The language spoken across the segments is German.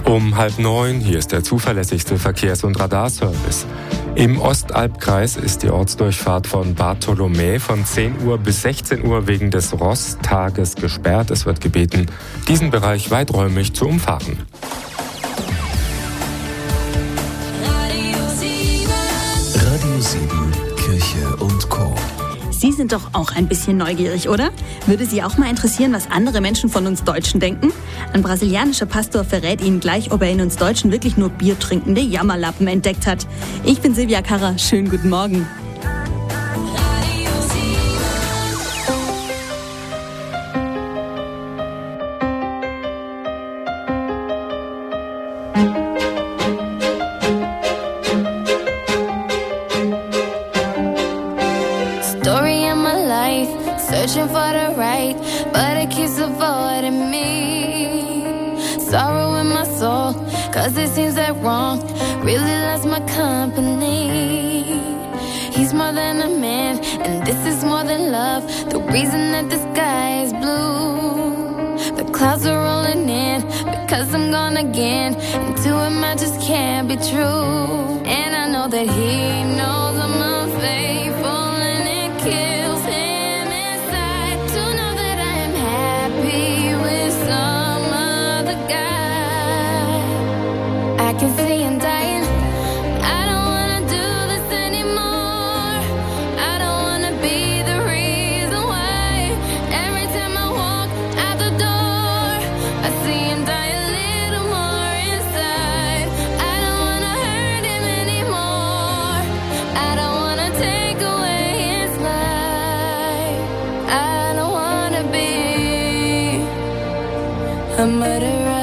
Um 8:30, hier ist der zuverlässigste Verkehrs- und Radarservice. Im Ostalbkreis ist die Ortsdurchfahrt von Bartholomä von 10 Uhr bis 16 Uhr wegen des Rosttages gesperrt. Es wird gebeten, diesen Bereich weiträumig zu umfahren. Radio 7, Kirche und Co. Sie sind doch auch ein bisschen neugierig, oder? Würde Sie auch mal interessieren, was andere Menschen von uns Deutschen denken? Ein brasilianischer Pastor verrät Ihnen gleich, ob er in uns Deutschen wirklich nur biertrinkende Jammerlappen entdeckt hat. Ich bin Silvia Karrer, schönen guten Morgen. Searching for the right, but it keeps avoiding me. Sorrow in my soul, cause it seems that wrong really loves my company. He's more than a man, and this is more than love. The reason that the sky is blue. The clouds are rolling in, because I'm gone again. And to him I just can't be true. And I know that he knows I'm unfaithful, and it kills him. I can see him dying. I don't wanna do this anymore. I don't wanna be the reason why. Every time I walk out the door, I see him die a little more inside. I don't wanna hurt him anymore. I don't wanna take away his life. I don't wanna be a murderer.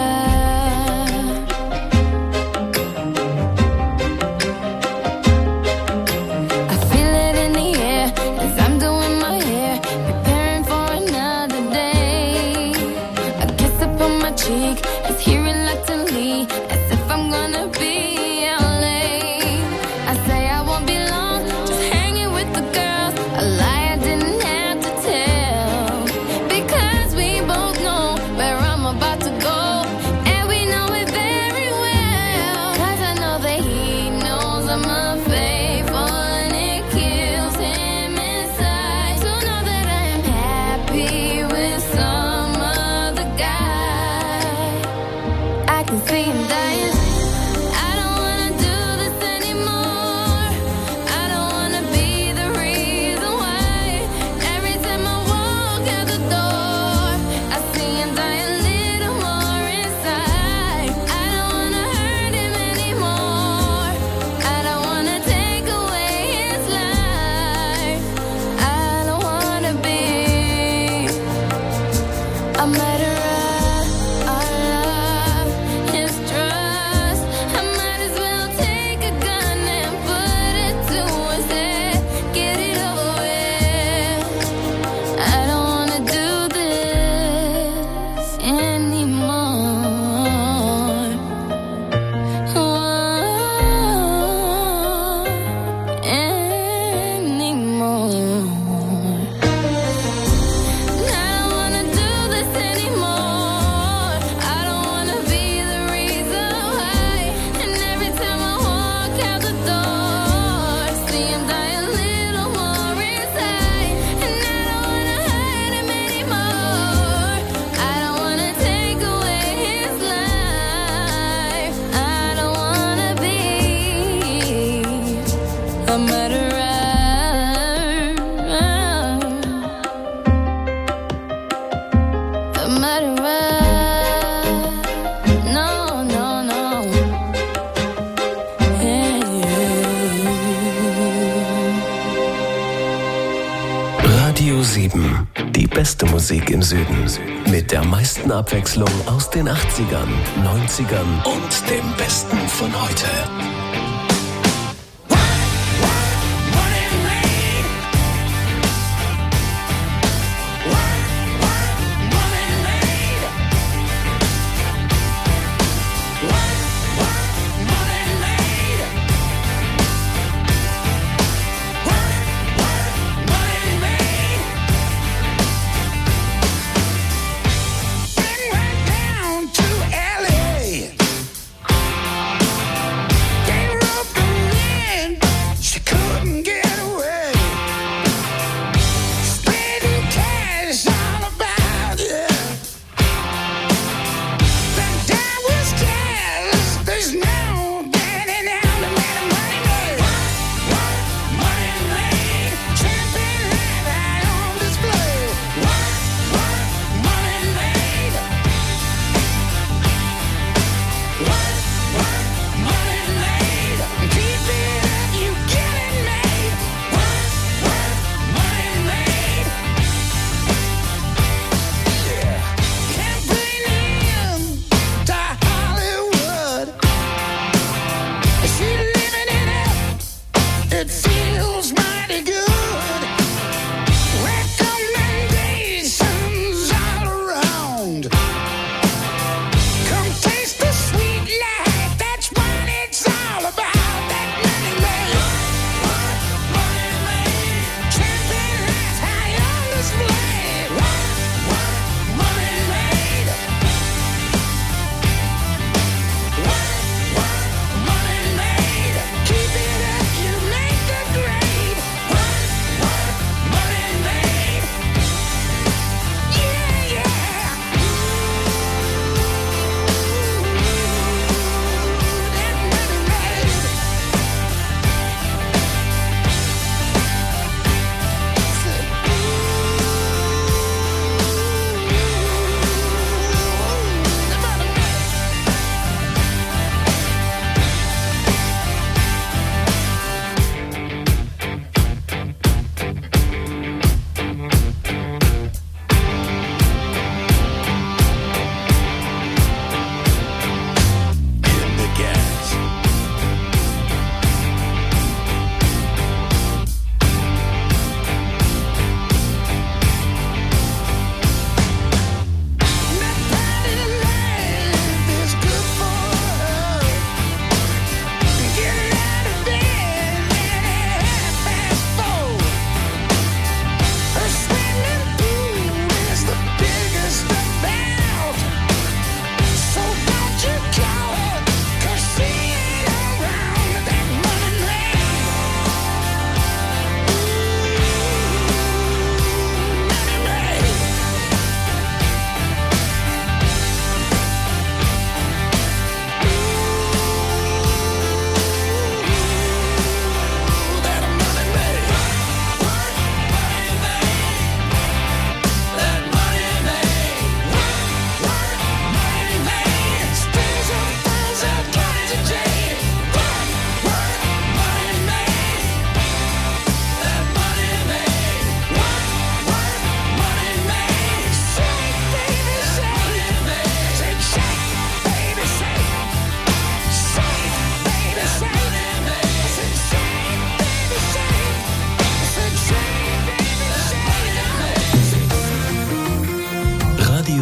Is he reluctantly, as if I'm gonna be out late. I say I won't be long, just hanging with the girls. A lie I didn't have to tell, because we both know where I'm about to go, and we know it very well. Cause I know that he knows I'm unfaithful, and it kills him inside to know that I am happy with some other guy. I can see him dying. I don't wanna do this anymore. I don't wanna be the reason why. Every time I walk out the door, I see him die a little more inside. I don't wanna hurt him anymore. I don't wanna take away his life. I don't wanna be a murderer. Radio 7, die beste Musik im Süden. Mit der meisten Abwechslung aus den 80ern, 90ern und dem Besten von heute.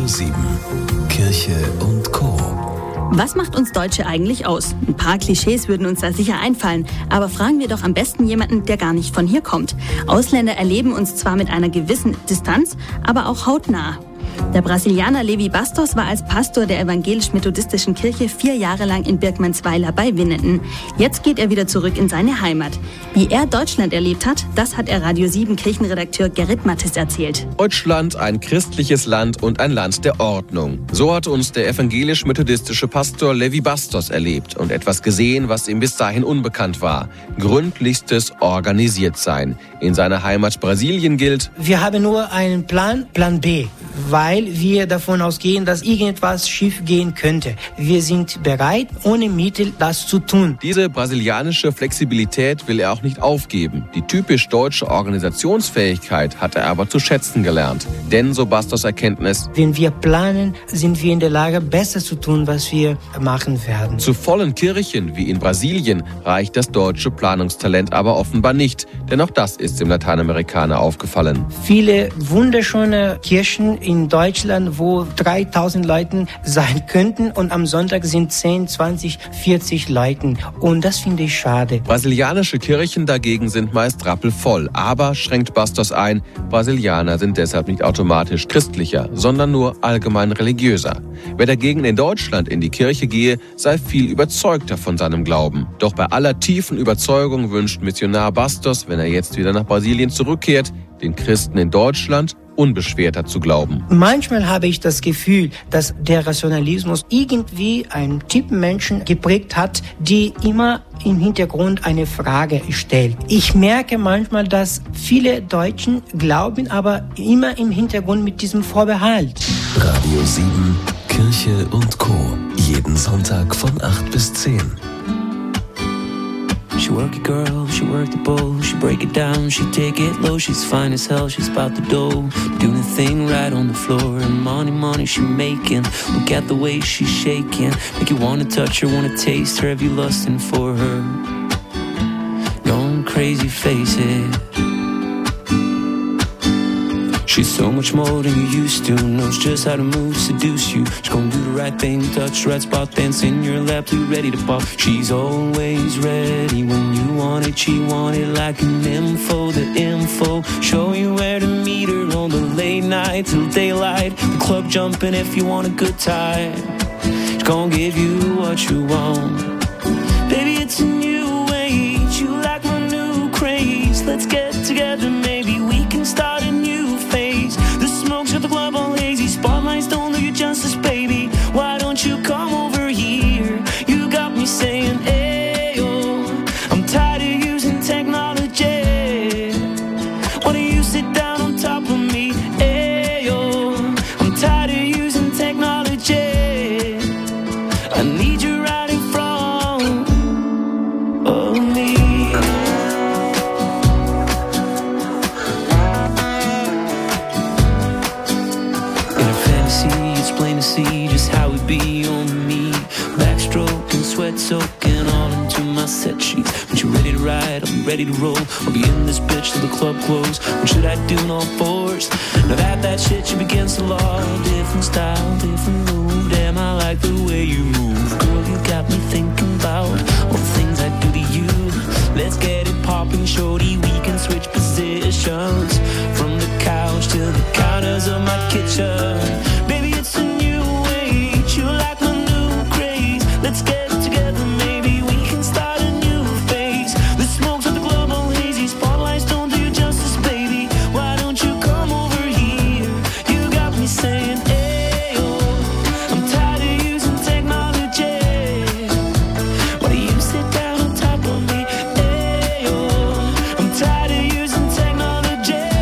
Radio 7, Kirche und Co. Was macht uns Deutsche eigentlich aus? Ein paar Klischees würden uns da sicher einfallen, aber fragen wir doch am besten jemanden, der gar nicht von hier kommt. Ausländer erleben uns zwar mit einer gewissen Distanz, aber auch hautnah. Der Brasilianer Levi Bastos war als Pastor der evangelisch-methodistischen Kirche 4 Jahre lang in Birkmannsweiler bei Winnenden. Jetzt geht er wieder zurück in seine Heimat. Wie er Deutschland erlebt hat, das hat er Radio 7 Kirchenredakteur Gerrit Mattes erzählt. Deutschland, ein christliches Land und ein Land der Ordnung. So hat uns der evangelisch-methodistische Pastor Levi Bastos erlebt und etwas gesehen, was ihm bis dahin unbekannt war. Gründlichstes Organisiertsein. In seiner Heimat Brasilien gilt: Wir haben nur einen Plan B, weil wir davon ausgehen, dass irgendetwas schief gehen könnte. Wir sind bereit, ohne Mittel das zu tun. Diese brasilianische Flexibilität will er auch nicht aufgeben. Die typisch deutsche Organisationsfähigkeit hat er aber zu schätzen gelernt. Denn, so Bastos Erkenntnis, wenn wir planen, sind wir in der Lage, besser zu tun, was wir machen werden. Zu vollen Kirchen wie in Brasilien reicht das deutsche Planungstalent aber offenbar nicht. Denn auch das ist dem Lateinamerikaner aufgefallen. Viele wunderschöne Kirchen in Deutschland, wo 3000 Leute sein könnten und am Sonntag sind 10, 20, 40 Leute. Und das finde ich schade. Brasilianische Kirchen dagegen sind meist rappelvoll. Aber, schränkt Bastos ein, Brasilianer sind deshalb nicht automatisch christlicher, sondern nur allgemein religiöser. Wer dagegen in Deutschland in die Kirche gehe, sei viel überzeugter von seinem Glauben. Doch bei aller tiefen Überzeugung wünscht Missionar Bastos, wenn er jetzt wieder nach Brasilien zurückkehrt, den Christen in Deutschland unbeschwerter zu glauben. Manchmal habe ich das Gefühl, dass der Rationalismus irgendwie einen Typ Menschen geprägt hat, die immer im Hintergrund eine Frage stellt. Ich merke manchmal, dass viele Deutschen glauben, aber immer im Hintergrund mit diesem Vorbehalt. Radio 7, Kirche und Co. Jeden Sonntag von 8 bis 10. She work it, girl, she work the bowl, she break it down, she take it low, she's fine as hell, she's about the dough, doing the thing right on the floor, and money she making, look at the way she's shaking, make you wanna touch her, wanna taste her, have you lusting for her, going crazy, face it. She's so much more than you used to, knows just how to move, seduce you. She's gonna do the right thing, touch the right spot, dance in your lap, too ready to pop. She's always ready when you want it, she want it like an info, the info. Show you where to meet her on the late night till daylight. The club jumping if you want a good time. She's gonna give you what you want. Baby, it's a new age, you like my new craze. Let's get together, maybe we can start a new phase. The smoke's at the club all hazy, spotlights don't do you justice, baby. Why don't you come over here? You got me saying, ayo, I'm tired of using technology. Why don't you sit down on top of me? Ayo, I'm tired of using technology. I need you right in front of me. It's plain to see just how it be on me. Backstroke and sweat soaking all into my set sheets. When you're ready to ride, I'll be ready to roll. I'll be in this bitch till the club close. What should I do on all fours? Now that shit you against the law. Different style, different move. Damn, I like the way you move. Girl, you got me thinking about all the things I do to you. Let's get it popping, shorty. We can switch positions from the couch to the counters of my kitchen. Baby, it's a new age. You like my new craze. Let's get together, maybe we can start a new phase. The smoke's at the club all hazy, spotlights don't do you justice, baby. Why don't you come over here? You got me saying, ayo, I'm tired of using technology. Why do you sit down on top of me? Ayo, I'm tired of using technology.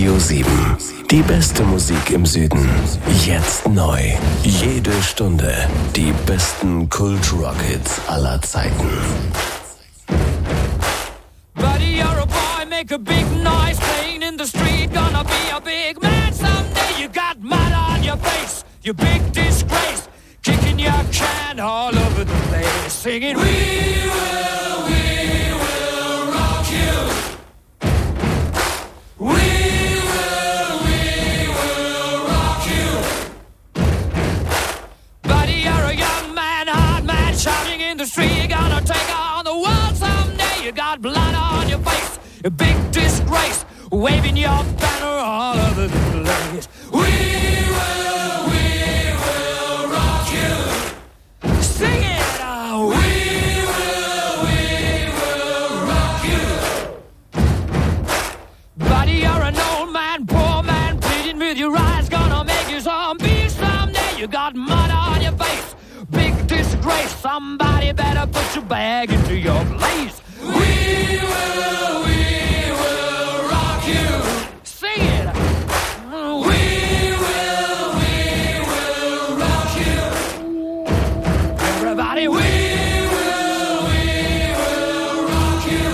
Radio 7. Die beste Musik im Süden. Jetzt neu. Jede Stunde. Die besten Kult-Rockets aller Zeiten. Buddy, you're a boy, make a big noise. Playing in the street, gonna be a big man someday. You got mud on your face, you big disgrace. Kicking your can all over the place. Singing, we will rock you. We will rock you. Buddy, you're a young man, hard man, shouting in the street. You're gonna take on the world someday. You got blood on your face, a big disgrace. Waving your banner all over the place. We will rock you. Sing it! We will rock you. Buddy, you're an old man, poor man, pleading with your eyes, gonna make you zombie someday. You got mud on your face, big disgrace. Somebody better put your bag into your place. We will rock you. Sing it! We will rock you. Everybody, we will rock you.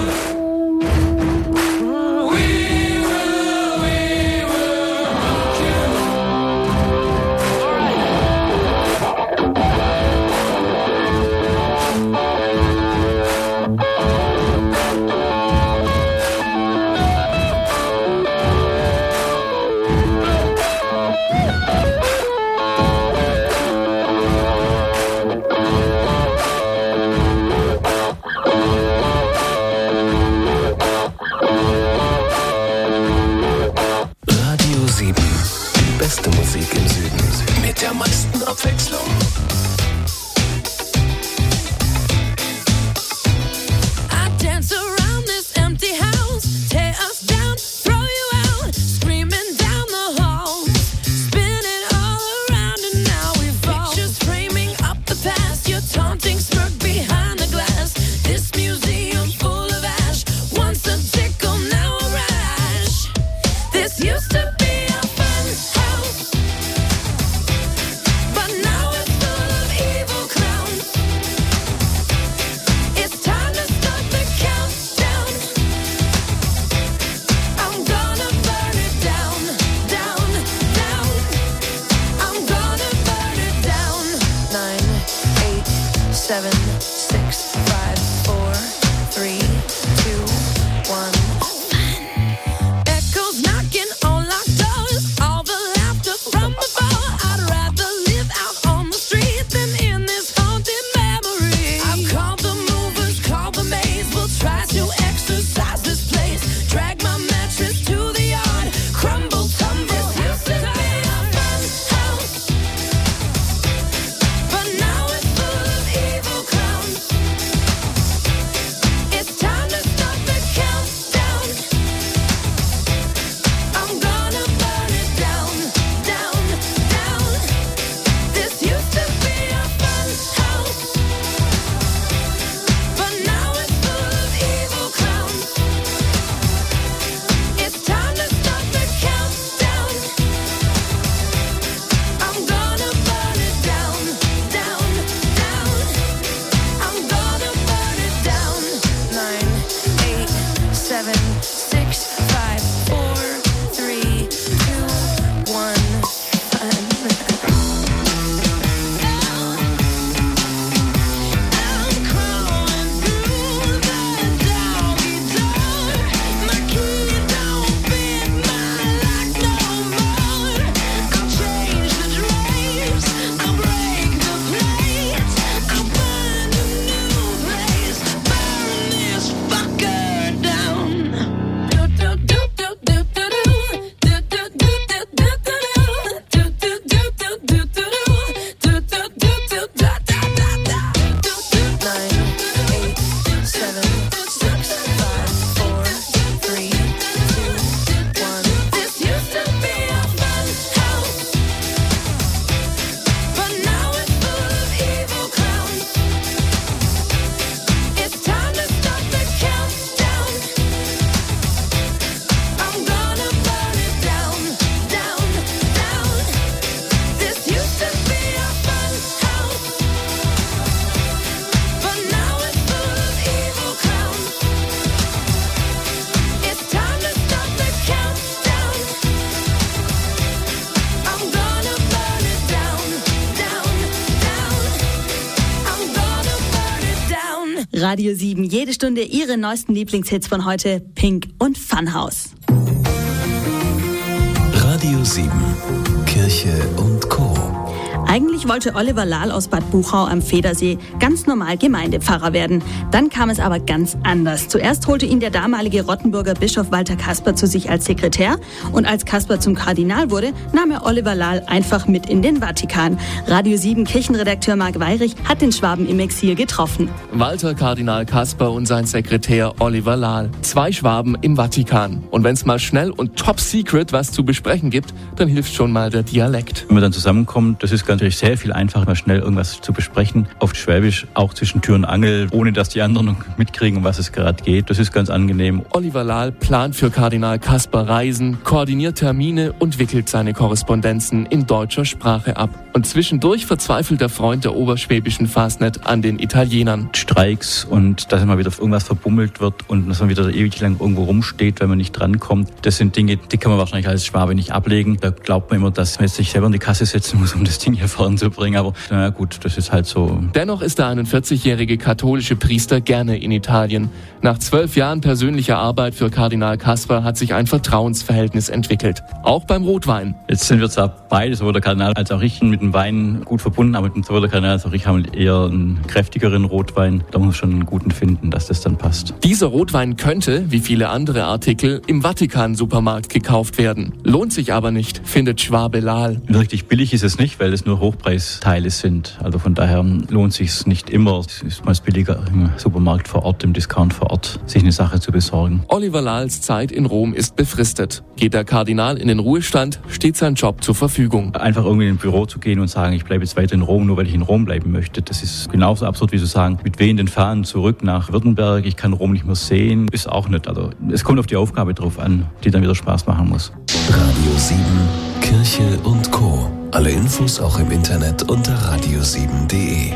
We will rock you. All right. Radio 7. Die beste Musik im Süden. Mit der meisten Abwechslung. I dance around this empty house, tear us down, throw you out, screaming down the hall, spinning all around and now we fall. Pictures framing up the past, your taunting smirk behind the glass. This museum full of ash, once a tickle, now a rash. This used to be a fun house, but now it's full of evil clowns. It's time to start the countdown. I'm gonna burn it down, down, down. I'm gonna burn it down. 9, 8, 7, 6, 5, 4, 3, 2, 1. Echoes knocking on locked Radio 7, jede Stunde Ihre neuesten Lieblingshits von heute, Pink und Funhouse. Radio 7, Kirche und Co. Eigentlich wollte Oliver Lahl aus Bad Buchau am Federsee ganz normal Gemeindepfarrer werden. Dann kam es aber ganz anders. Zuerst holte ihn der damalige Rottenburger Bischof Walter Kasper zu sich als Sekretär. Und als Kasper zum Kardinal wurde, nahm er Oliver Lahl einfach mit in den Vatikan. Radio 7 Kirchenredakteur Marc Weyrich hat den Schwaben im Exil getroffen. Walter Kardinal Kasper und sein Sekretär Oliver Lahl. 2 Schwaben im Vatikan. Und wenn es mal schnell und top secret was zu besprechen gibt, dann hilft schon mal der Dialekt. Wenn man dann zusammenkommt, das ist natürlich sehr viel einfacher, mal schnell irgendwas zu besprechen. Auf Schwäbisch, auch zwischen Tür und Angel, ohne dass die anderen mitkriegen, um was es gerade geht. Das ist ganz angenehm. Oliver Lahl plant für Kardinal Kasper Reisen, koordiniert Termine und wickelt seine Korrespondenzen in deutscher Sprache ab. Und zwischendurch verzweifelt der Freund der oberschwäbischen Fastnet an den Italienern. Streiks und dass immer wieder irgendwas verbummelt wird und dass man wieder ewig lang irgendwo rumsteht, wenn man nicht drankommt. Das sind Dinge, die kann man wahrscheinlich als Schwabe nicht ablegen. Da glaubt man immer, dass man jetzt sich selber in die Kasse setzen muss, um das Ding hier voranzubringen. Aber na gut, das ist halt so. Dennoch ist der 41-jährige katholische Priester gerne in Italien. Nach 12 Jahren persönlicher Arbeit für Kardinal Kasper hat sich ein Vertrauensverhältnis entwickelt. Auch beim Rotwein. Jetzt sind wir zwar beide, sowohl der Kardinal als auch ich, mit dem Wein gut verbunden, aber sowohl der Kardinal als auch ich haben eher einen kräftigeren Rotwein. Da muss man schon einen guten finden, dass das dann passt. Dieser Rotwein könnte, wie viele andere Artikel, im Vatikan-Supermarkt gekauft werden. Lohnt sich aber nicht, findet Schwabe Lahl. Richtig billig ist es nicht, weil es nur Hochpreisteile sind. Also von daher lohnt sich es nicht immer. Es ist meist billiger im Supermarkt vor Ort, im Discount vor Ort, sich eine Sache zu besorgen. Oliver Lahls Zeit in Rom ist befristet. Geht der Kardinal in den Ruhestand, steht sein Job zur Verfügung. Einfach irgendwie in ein Büro zu gehen und sagen, ich bleibe jetzt weiter in Rom, nur weil ich in Rom bleiben möchte, das ist genauso absurd wie zu sagen, mit wehenden Fahnen zurück nach Württemberg, ich kann Rom nicht mehr sehen, ist auch nicht. Also es kommt auf die Aufgabe drauf an, die dann wieder Spaß machen muss. Radio 7, Kirche und Co. Alle Infos auch im Internet unter radio7.de.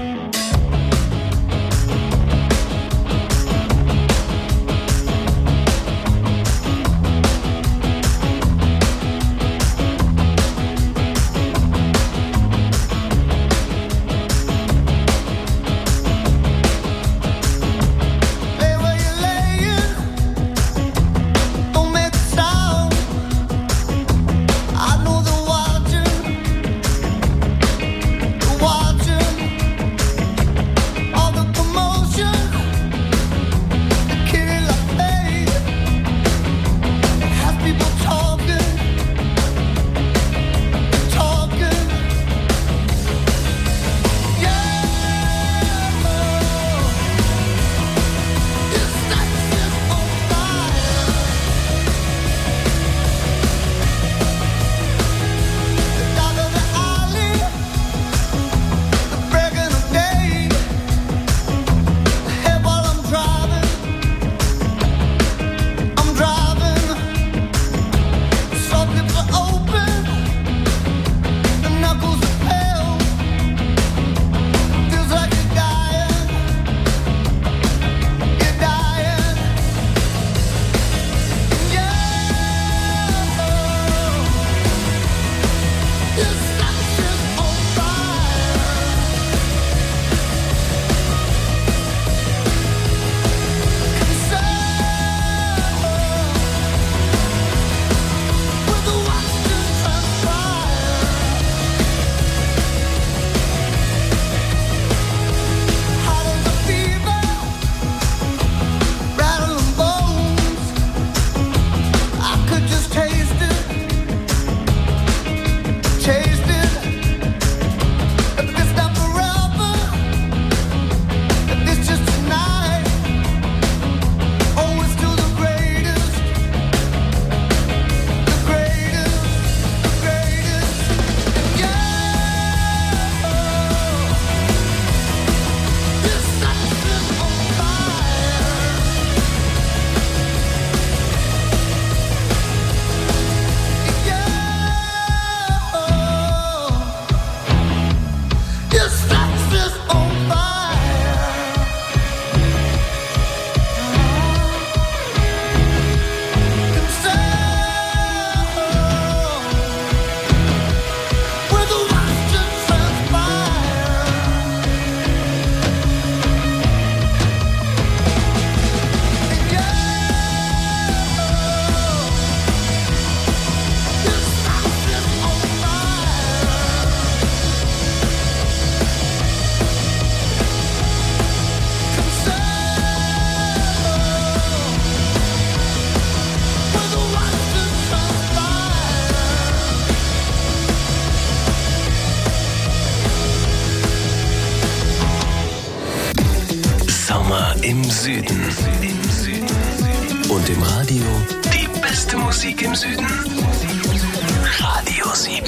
Süden. Und im Radio die beste Musik im Süden. Radio 7.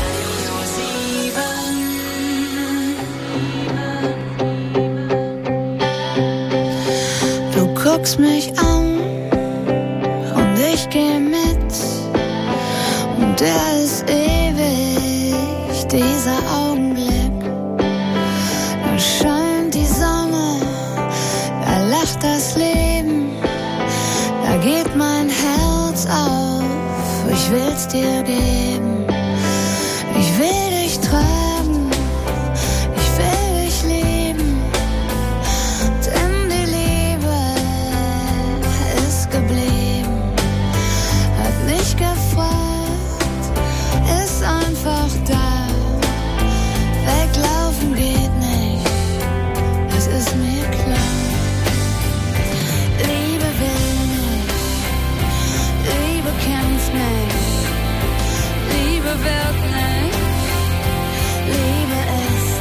Du guckst mich an und ich geh mit. Und der ist ewig, dieser Augenblick. Da scheint die Sonne, da lacht das Leben. Da geht mein Herz auf, ich will's dir geben. Ich will dich tragen, ich will dich lieben. Denn die Liebe ist geblieben. Hat nicht gefragt, ist einfach da. Weglaufen geht nicht, das ist mir klar. Liebe will nicht, Liebe kämpft nicht, Liebe wird nicht, Liebe ist,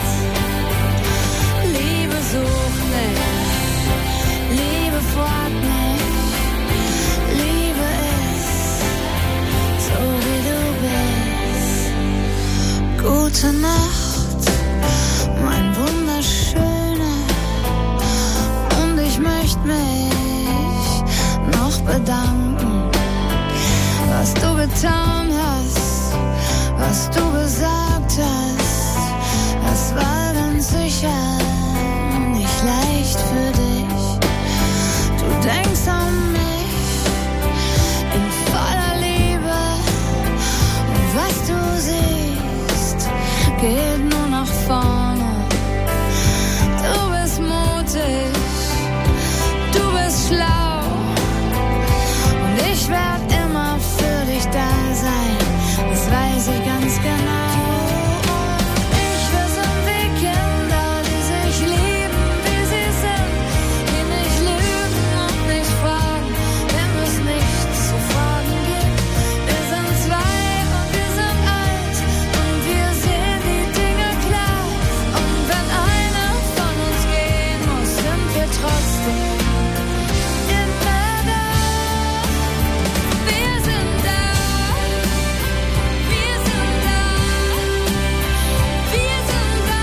Liebe sucht nicht, Liebe fragt nicht, Liebe ist, so wie du bist. Gute Nacht, mein Wunderschöner, und ich möchte mich noch bedanken, was du getan hast, was du gesagt hast, das war ganz sicher nicht leicht für dich. Du denkst an mich in voller Liebe, und was du siehst, geht nur nach vorne. Du bist mutig, du bist schlau, und ich werd immer für dich da sein, das weiß ich ganz genau. Ich, wir sind wie Kinder, die sich lieben, wie sie sind, die nicht lügen und nicht fragen, wenn es nichts zu fragen gibt. Wir sind zwei und wir sind eins, und wir sehen die Dinge klar. Und wenn einer von uns gehen muss, sind wir trotzdem immer da. Wir sind da, wir sind da, wir sind da.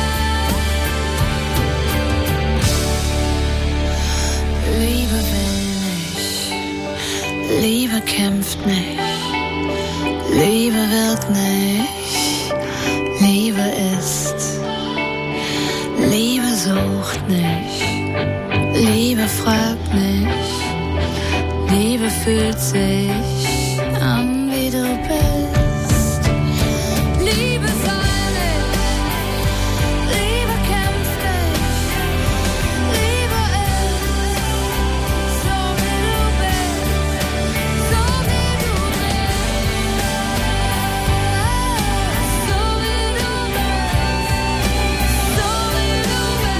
Liebe will nicht, Liebe kämpft nicht, Liebe wird nicht, Liebe ist, Liebe sucht nicht, Liebe fragt nicht, Liebe fühlt sich an, wie du bist. Liebe soll nicht, Liebe kämpft nicht, Liebe ist, so wie du bist, so wie du bist, so wie du bist, so wie du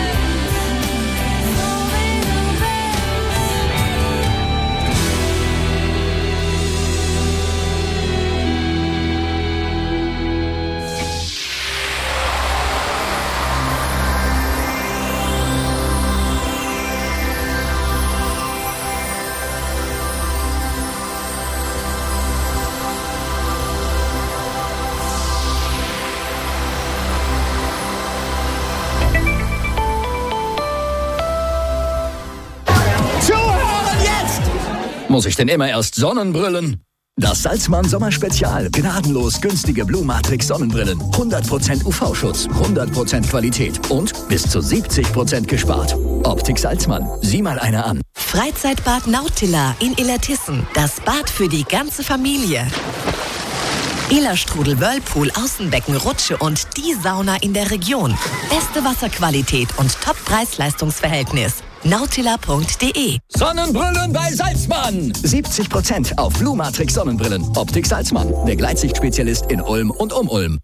Muss ich denn immer erst Sonnenbrillen? Das Salzmann Sommerspezial. Gnadenlos günstige Blue Matrix Sonnenbrillen. 100% UV-Schutz, 100% Qualität und bis zu 70% gespart. Optik Salzmann. Sieh mal eine an. Freizeitbad Nautila in Illertissen. Das Bad für die ganze Familie. Illerstrudel, Whirlpool, Außenbecken, Rutsche und die Sauna in der Region. Beste Wasserqualität und Top-Preis-Leistungsverhältnis. Nautila.de. Sonnenbrillen bei Salzmann. 70% auf Blue Matrix Sonnenbrillen. Optik Salzmann. Der Gleitsicht-Spezialist in Ulm und um Ulm.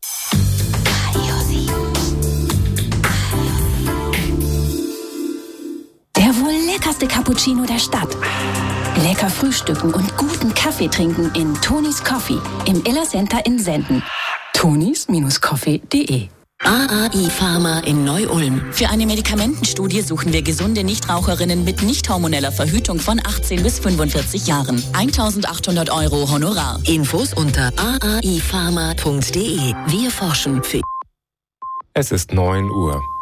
Der wohl leckerste Cappuccino der Stadt. Lecker frühstücken und guten Kaffee trinken in Tonis Coffee im Iller Center in Senden. tonis-coffee.de AAI Pharma in Neu-Ulm. Für eine Medikamentenstudie suchen wir gesunde Nichtraucherinnen mit nicht hormoneller Verhütung von 18 bis 45 Jahren. 1.800 € Honorar. Infos unter aipharma.de. Wir forschen für... Es ist 9 Uhr.